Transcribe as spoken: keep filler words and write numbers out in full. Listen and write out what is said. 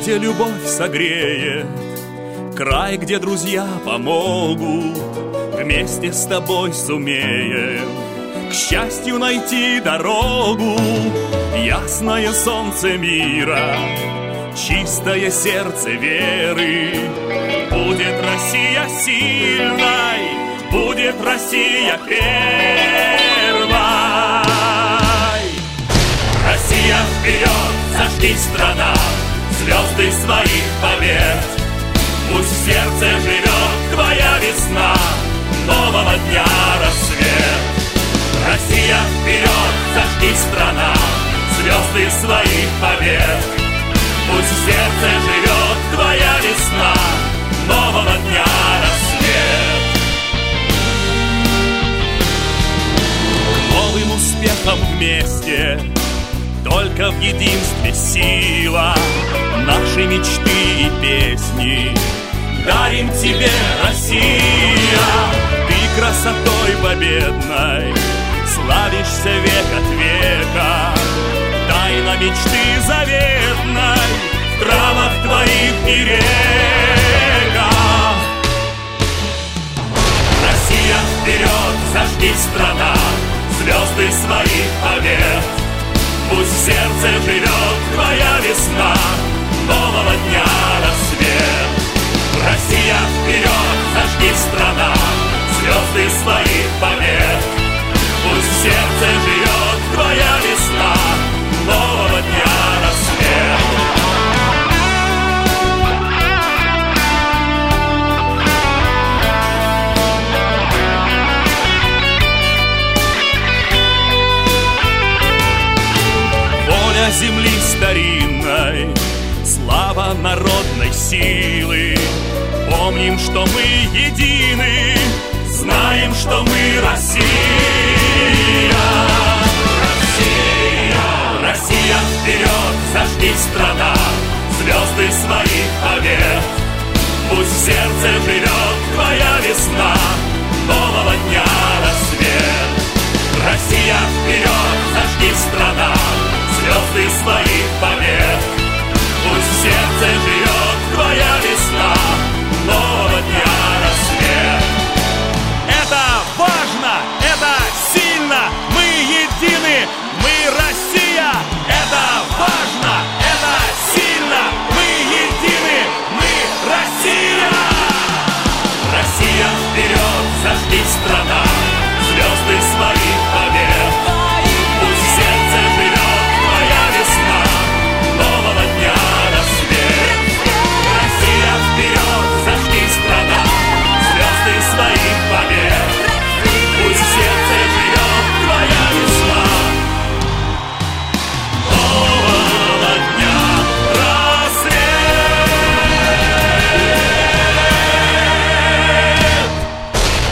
где любовь согреет, край, где друзья помогут, вместе с тобой сумеем к счастью найти дорогу. Ясное солнце мира, чистое сердце веры. Будет Россия сильной, будет Россия первой. Россия вперед, зажги, страна, звезды своих побед. Пусть в сердце живет твоя весна, нового дня рассвет. Россия вперед, зажги, страна, звезды своих побед. Пусть в сердце живет твоя весна, нового дня рассвет. К новым успехам вместе, только в единстве сила. Наши мечты и песни дарим тебе, Россия. Ты красотой победной славишься век от века. Тайна мечты заветной в травах твоих и реках. Россия вперед, зажги, страна, звезды своих побед. Пусть в сердце живет твоя весна, нового дня рассвет. Россия вперед, зажги, страна, звезды своих побед. Пусть в сердце живет твоя весна, нового дня рассвет. Воля земли старинной, слава народной силы. Помним, что мы едины, знаем, что мы Россия. Россия, Россия вперед, зажги, страна, звезды своих побед. Пусть в сердце живет твоя весна, нового дня рассвет.